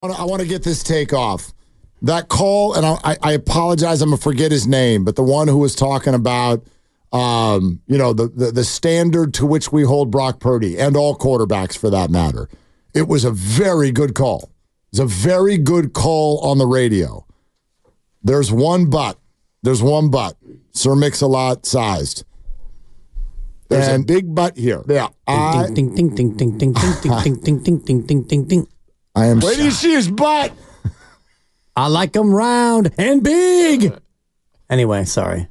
I want to get this take off. That call, and I apologize, I'm going to forget his name, but the one who was talking about, the standard to which we hold Brock Purdy and all quarterbacks for that matter. It was a very good call. It was a very good call on the radio. There's one but. Sir Mix-a-Lot sized. There's a big but here. Yeah. Ding, ding, ding, ding, ding, ding, ding, ding, ding, ding, ding, ding, ding. I am. Where do you see his butt? I like them round and big. Anyway, sorry.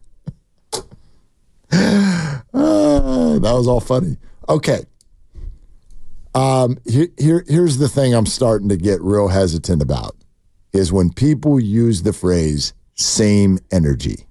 That was all funny. Okay. Here's the thing I'm starting to get real hesitant about is when people use the phrase same energy.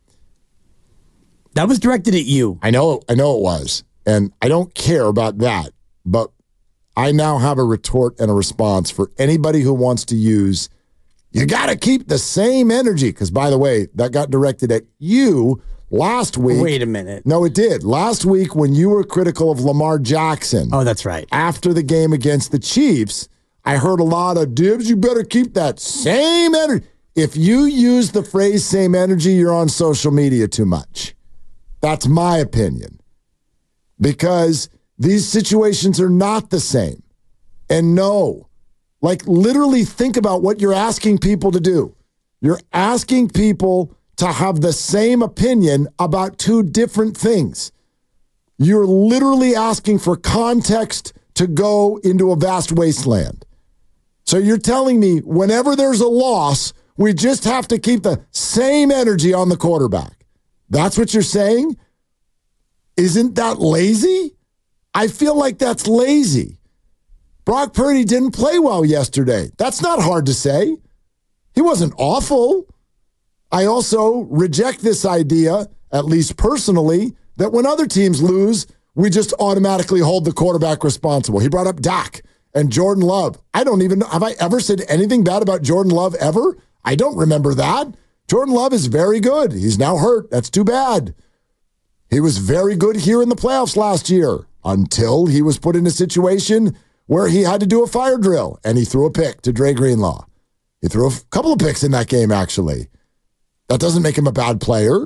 That was directed at you. I know it was. And I don't care about that. But I now have a retort and a response for anybody who wants to use, you got to keep the same energy. Because, by the way, that got directed at you last week. Wait a minute. No, it did. Last week when you were critical of Lamar Jackson. Oh, that's right. After the game against the Chiefs, I heard a lot of, Dibs, you better keep that same energy. If you use the phrase same energy, you're on social media too much. That's my opinion. Because these situations are not the same. And no, like literally think about what you're asking people to do. You're asking people to have the same opinion about two different things. You're literally asking for context to go into a vast wasteland. So you're telling me whenever there's a loss, we just have to keep the same energy on the quarterback. That's what you're saying? Isn't that lazy? I feel like that's lazy. Brock Purdy didn't play well yesterday. That's not hard to say. He wasn't awful. I also reject this idea, at least personally, that when other teams lose, we just automatically hold the quarterback responsible. He brought up Dak and Jordan Love. I don't even know. Have I ever said anything bad about Jordan Love ever? I don't remember that. Jordan Love is very good. He's now hurt. That's too bad. He was very good here in the playoffs last year until he was put in a situation where he had to do a fire drill, and he threw a pick to Dre Greenlaw. He threw a couple of picks in that game, actually. That doesn't make him a bad player.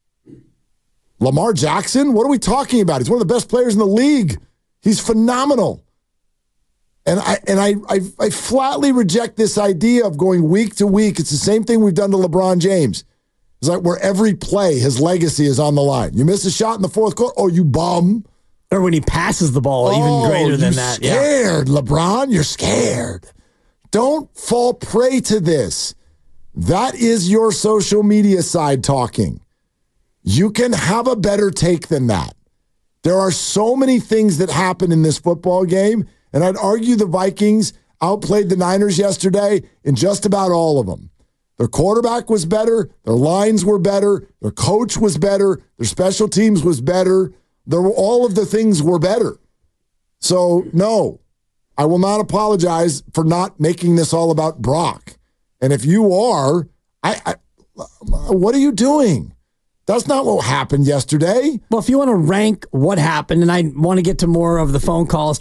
Lamar Jackson, what are we talking about? He's one of the best players in the league. He's phenomenal. And I flatly reject this idea of going week to week. It's the same thing we've done to LeBron James. It's like where every play, his legacy is on the line. You miss a shot in the fourth quarter, oh, you bum. Or when he passes the ball, even greater than that. You're scared, LeBron. You're scared. Don't fall prey to this. That is your social media side talking. You can have a better take than that. There are so many things that happen in this football game, and I'd argue the Vikings outplayed the Niners yesterday in just about all of them. Their quarterback was better. Their lines were better. Their coach was better. Their special teams was better. All of the things were better. So, no, I will not apologize for not making this all about Brock. And if you are, what are you doing? That's not what happened yesterday. Well, if you want to rank what happened, and I want to get to more of the phone calls,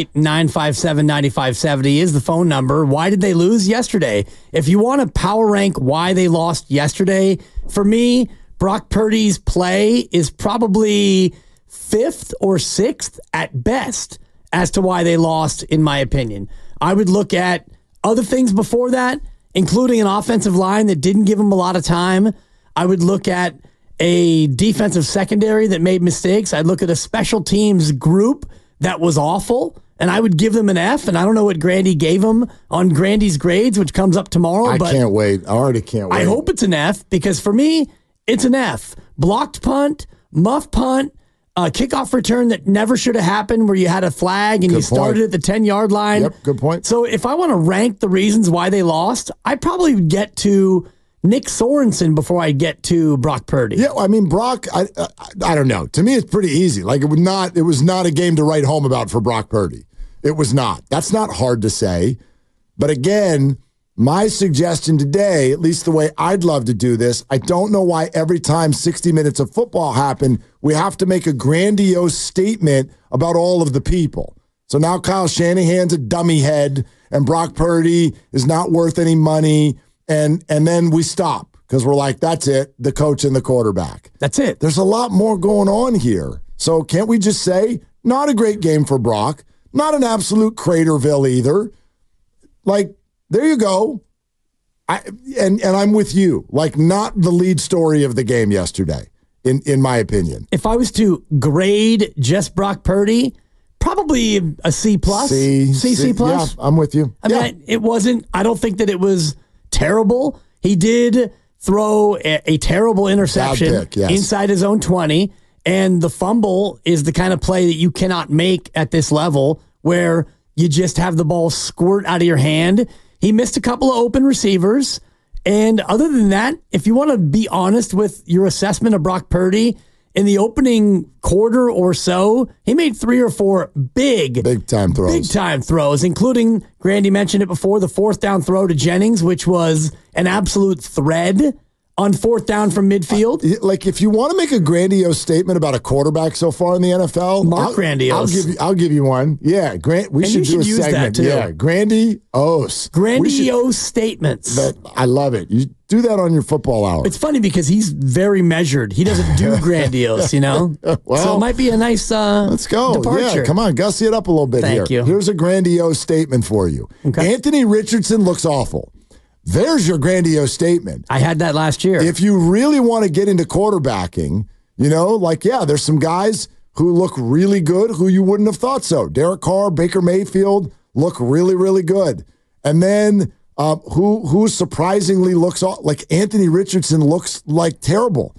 888-957-9570 is the phone number. Why did they lose yesterday? If you want to power rank why they lost yesterday, for me, Brock Purdy's play is probably 5th or 6th at best as to why they lost, in my opinion. I would look at other things before that, including an offensive line that didn't give them a lot of time. I would look at a defensive secondary that made mistakes. I'd look at a special teams group that was awful, and I would give them an F, and I don't know what Grandy gave them on Grandy's grades, which comes up tomorrow. I can't wait. I already can't wait. I hope it's an F, because for me, it's an F. Blocked punt, muff punt, kickoff return that never should have happened where you had a flag and you started at the 10-yard line. Yep, good point. So if I want to rank the reasons why they lost, I probably would get to Nick Sorensen before I get to Brock Purdy. Yeah, I mean, Brock, I don't know. To me, it's pretty easy. Like, it was not a game to write home about for Brock Purdy. It was not. That's not hard to say. But again, my suggestion today, at least the way I'd love to do this, I don't know why every time 60 minutes of football happen, we have to make a grandiose statement about all of the people. So now Kyle Shanahan's a dummy head, and Brock Purdy is not worth any money, and then we stop because we're like, that's it, the coach and the quarterback. That's it. There's a lot more going on here. So can't we just say, not a great game for Brock, not an absolute Craterville either. Like, there you go. And I'm with you. Like, not the lead story of the game yesterday, in my opinion. If I was to grade just Brock Purdy, probably a C plus. C plus. Yeah, I'm with you. I mean, it wasn't, I don't think that it was terrible. He did throw a terrible interception inside his own 20, and the fumble is the kind of play that you cannot make at this level where you just have the ball squirt out of your hand. He missed a couple of open receivers. And other than that, if you want to be honest with your assessment of Brock Purdy, in the opening quarter or so, he made 3 or 4 big time throws, including, Grandy mentioned it before, the 4th down throw to Jennings, which was an absolute thread on 4th down from midfield. Like, if you want to make a grandiose statement about a quarterback so far in the NFL, grandiose. I'll give you one. Yeah, we should do a segment. That too. Yeah, grandiose statements. I love it. You do that on your football hour. It's funny because he's very measured. He doesn't do grandiose, you know? Well, so it might be a nice let's go. departure. Yeah, come on, gussy it up a little bit here. Thank you. Here's a grandiose statement for you. Okay. Anthony Richardson looks awful. There's your grandiose statement. I had that last year. If you really want to get into quarterbacking, there's some guys who look really good who you wouldn't have thought so. Derek Carr, Baker Mayfield look really, really good. And then who surprisingly looks like Anthony Richardson looks like terrible.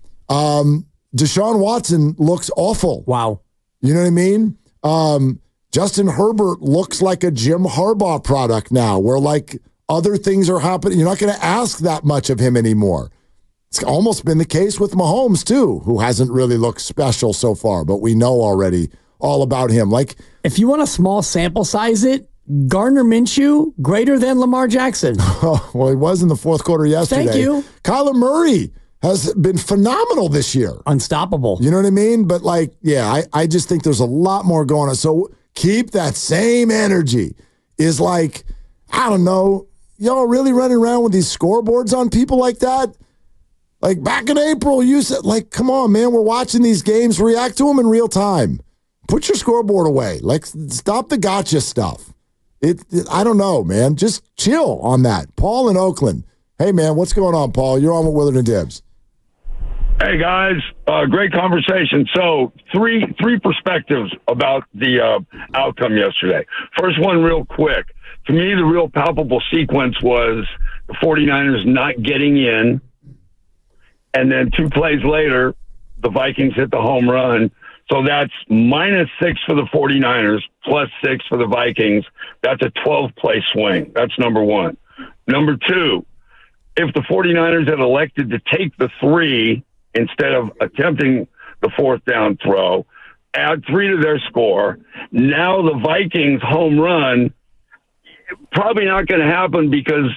Deshaun Watson looks awful. Wow. You know what I mean? Justin Herbert looks like a Jim Harbaugh product now, where like other things are happening. You're not going to ask that much of him anymore. It's almost been the case with Mahomes, too, who hasn't really looked special so far, but we know already all about him. Like, if you want a small sample size Gardner Minshew greater than Lamar Jackson. Well, he was in the 4th quarter yesterday. Thank you. Kyler Murray has been phenomenal this year. Unstoppable. You know what I mean? But like, yeah, I just think there's a lot more going on. So keep that same energy. Is like, I don't know, y'all really running around with these scoreboards on people like that? Like back in April, you said, like, come on, man, we're watching these games. React to them in real time. Put your scoreboard away. Like, stop the gotcha stuff. I don't know, man. Just chill on that. Paul in Oakland. Hey, man, what's going on, Paul? You're on with Willard and Dibs. Hey, guys. Great conversation. So three perspectives about the outcome yesterday. First one real quick. To me, the real palpable sequence was the 49ers not getting in, and then 2 plays later, the Vikings hit the home run. So that's -6 for the 49ers, +6 for the Vikings. That's a 12-play swing. That's number one. Number two, if the 49ers had elected to take the 3 instead of attempting the 4th down throw, add 3 to their score, now the Vikings home run probably not going to happen because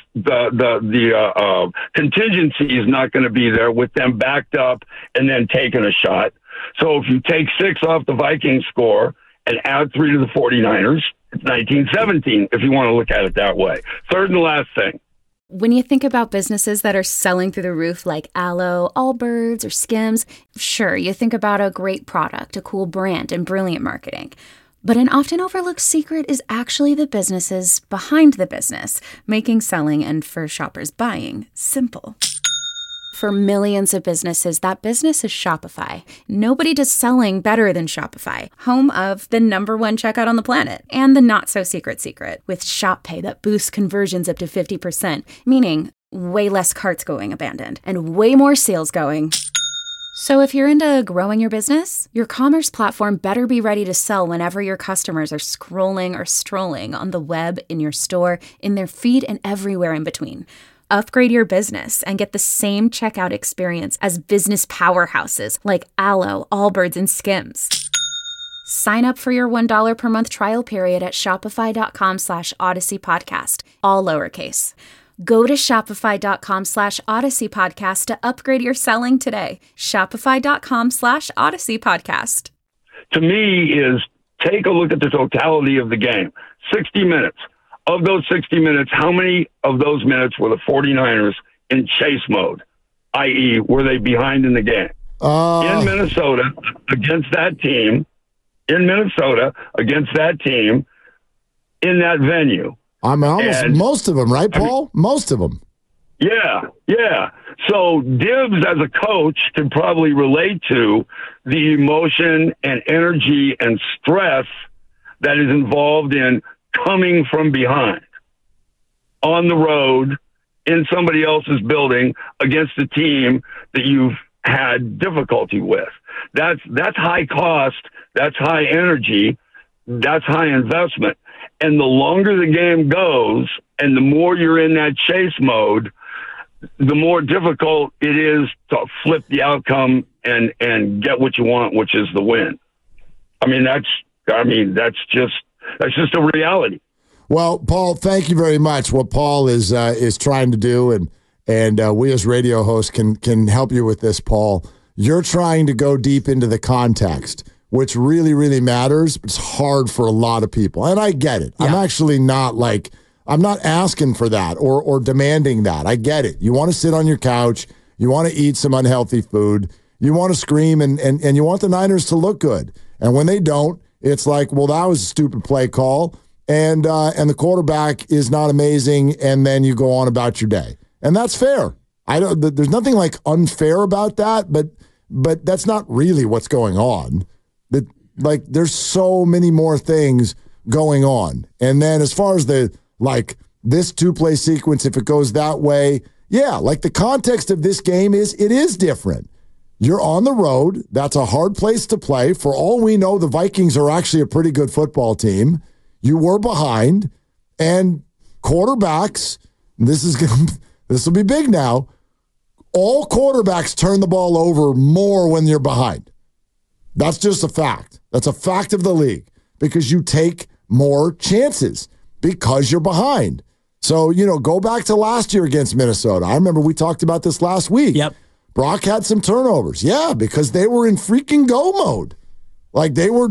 the contingency is not going to be there with them backed up and then taking a shot. So if you take 6 off the Vikings score and add 3 to the 49ers, it's 19-17 if you want to look at it that way. Third and last thing. When you think about businesses that are selling through the roof like Aloe, Allbirds, or Skims, sure, you think about a great product, a cool brand, and brilliant marketing. But an often overlooked secret is actually the businesses behind the business, making selling and for shoppers buying simple. For millions of businesses, that business is Shopify. Nobody does selling better than Shopify, home of the #1 checkout on the planet and the not-so-secret secret with Shop Pay that boosts conversions up to 50%, meaning way less carts going abandoned and way more sales going. So if you're into growing your business, your commerce platform better be ready to sell whenever your customers are scrolling or strolling on the web, in your store, in their feed, and everywhere in between. Upgrade your business and get the same checkout experience as business powerhouses like Aloe, Allbirds, and Skims. Sign up for your $1 per month trial period at shopify.com/Odyssey Podcast, all lowercase. Go to shopify.com/Odyssey Podcast to upgrade your selling today. Shopify.com/Odyssey Podcast. To me, is take a look at the totality of the game. 60 minutes. Of those 60 minutes, how many of those minutes were the 49ers in chase mode, i.e., were they behind in the game? In Minnesota, against that team, in that venue. Most of them, right, Paul? Most of them. Yeah. So Dibs, as a coach, can probably relate to the emotion and energy and stress that is involved in coming from behind on the road in somebody else's building against a team that you've had difficulty with. That's high cost. That's high energy. That's high investment. And the longer the game goes and the more you're in that chase mode, the more difficult it is to flip the outcome and get what you want, which is the win. That's just a reality. Well, Paul, thank you very much. What Paul is trying to do, and we as radio hosts can help you with this, Paul. You're trying to go deep into the context, which really, really matters. It's hard for a lot of people, and I get it. Yeah. I'm actually not I'm not asking for that or demanding that. I get it. You want to sit on your couch. You want to eat some unhealthy food. You want to scream, and you want the Niners to look good. And when they don't, it's like, well, that was a stupid play call, and the quarterback is not amazing, and then you go on about your day. And that's fair. There's nothing unfair about that, but that's not really what's going on. There's so many more things going on. And then as far as this two-play sequence, if it goes that way, yeah, the context of this game it is different. You're on the road. That's a hard place to play. For all we know, the Vikings are actually a pretty good football team. You were behind, and quarterbacks, this will be big now, all quarterbacks turn the ball over more when you're behind. That's just a fact. That's a fact of the league because you take more chances because you're behind. So, go back to last year against Minnesota. I remember we talked about this last week. Yep. Brock had some turnovers. Yeah, because they were in freaking go mode. They were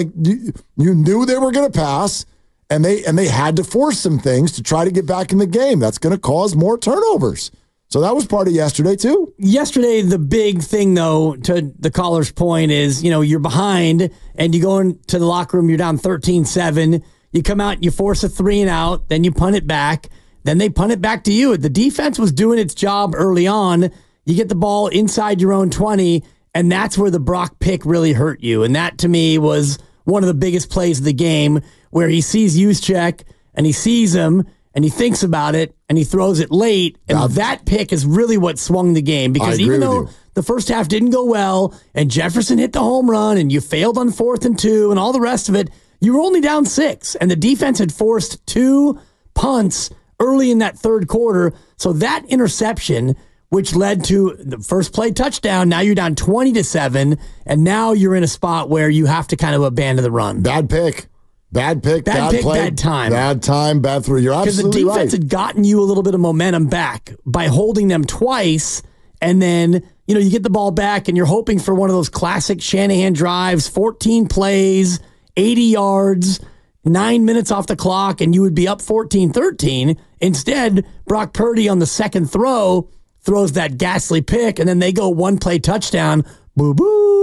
you knew they were going to pass, and they had to force some things to try to get back in the game. That's going to cause more turnovers. So that was part of yesterday too. Yesterday, the big thing, though, to the caller's point is, you're behind and you go into the locker room, you're down 13-7. You come out, you force a 3 and out, then you punt it back. Then they punt it back to you. The defense was doing its job early on. You get the ball inside your own 20, and that's where the Brock pick really hurt you. And that, to me, was one of the biggest plays of the game, where he sees Juszczyk, and he sees him, and he thinks about it, and he throws it late. And that pick is really what swung the game. Because even though the first half didn't go well, and Jefferson hit the home run, and you failed on 4th and 2, and all the rest of it, you were only down 6. And the defense had forced 2 punts early in that third quarter. So that interception, which led to the first play touchdown, now you're down 20-7, and now you're in a spot where you have to kind of abandon the run. Bad pick. Bad play. Bad time. Bad time, bad throw. You're absolutely right. Because the defense had gotten you a little bit of momentum back by holding them twice, and then, you get the ball back, and you're hoping for one of those classic Shanahan drives, 14 plays, 80 yards, 9 minutes off the clock, and you would be up 14-13. Instead, Brock Purdy on the second throw throws that ghastly pick, and then they go one play touchdown. Boo-boo.